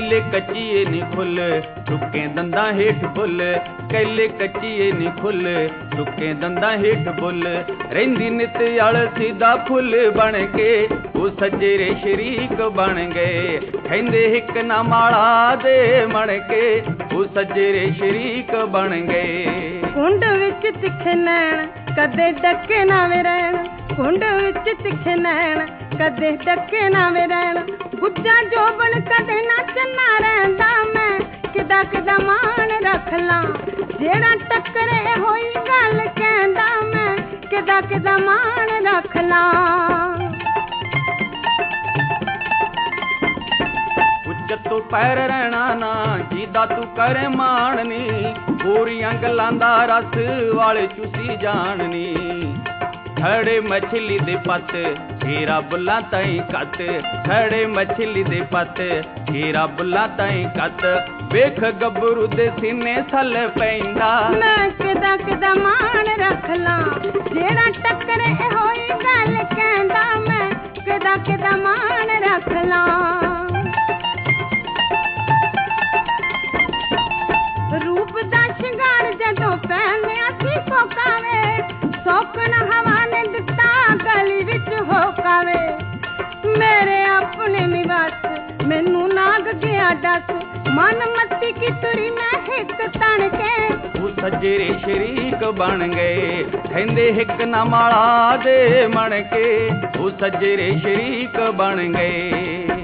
कैले कच्चीए नी खुल टुके दंदा हेठ बुल, कैले कच्चीए नी खुल टुके दंदा हेठ बुल, रहिंदी नित अलसी दा फुल बन के वो सजेरे शरीक बन गए, कहंदे हिक ना माड़ा दे मण के वो सजेरे शरीक बन गए। कुंड विच तिखे नैन कदे डके ना वे रहन, कुंड विच तिखे नैन कदे डके ना वे रहन, गुज्जा जोबन कदे ना चन्ना रहंदा, मैं किदा किदा मान रख ला, जेड़ा टकरे होई गल कहंदा, मैं किदा किदा मान रख ला। जत्तू पैर रहना ना जिदा तू करे माननी, पूरियां गल्लां दा रस वाले चूसी जाननी, खड़े मछली दे पत हीरा बुल्ला ताई कत, खड़े मछली दे पत हीरा बुल्ला ताई कत, वेख गबरू दे सीने सल पैंदा, मैं किदा किदा मान रख ला, जेड़ा टकरे होई गल कहंदा, मैं किदा किदा मान रख ला। रूप दा शिंगार जदों पहनिया सी कोकावे, सोकन हवा ने दिता गली विच होकावे, मेरे अपने निवास मैनू नाग गया दस, मन मत्ती की तुरी मैं हिक तन के वो सजेरे शरीक बन गए, कहंदे हिक ना माड़ा दे मण के वो सजेरे शरीक बन गए।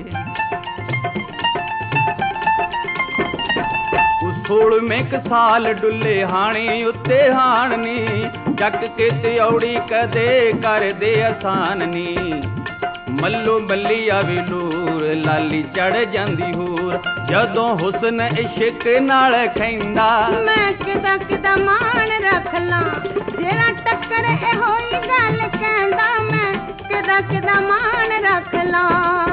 सोल में एक साल डुले हाणी उत्ते हाणनी, जक के त्योड़ी कदे कर दे आसान नी, मल्लो मल्ली आवे लूर लाली चढ़ जांदी हूर, जदों हुस्न इश्क नाल खैंदा, मैं किदा किदा मान रख ला, जेड़ा टकरे होई गल कहंदा, मैं किदा किदा मान रख ला।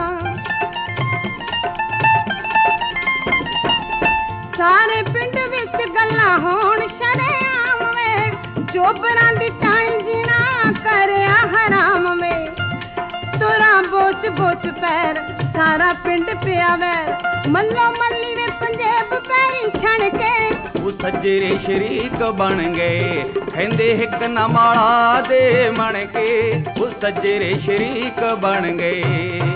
सारे पिंड विच गल्लां होण शरेआम वे, चोबरां दी टाई जीना करया हराम वे, तुरा बोच बोच पैर सारा पिंड पिया वैर, मल्लो मल्ली वे पंजेब पैरी छण के वो सजेरे शरीक बन गए, कहंदे हिक ना माड़ा दे मण के वो सजेरे शरीक बन गए।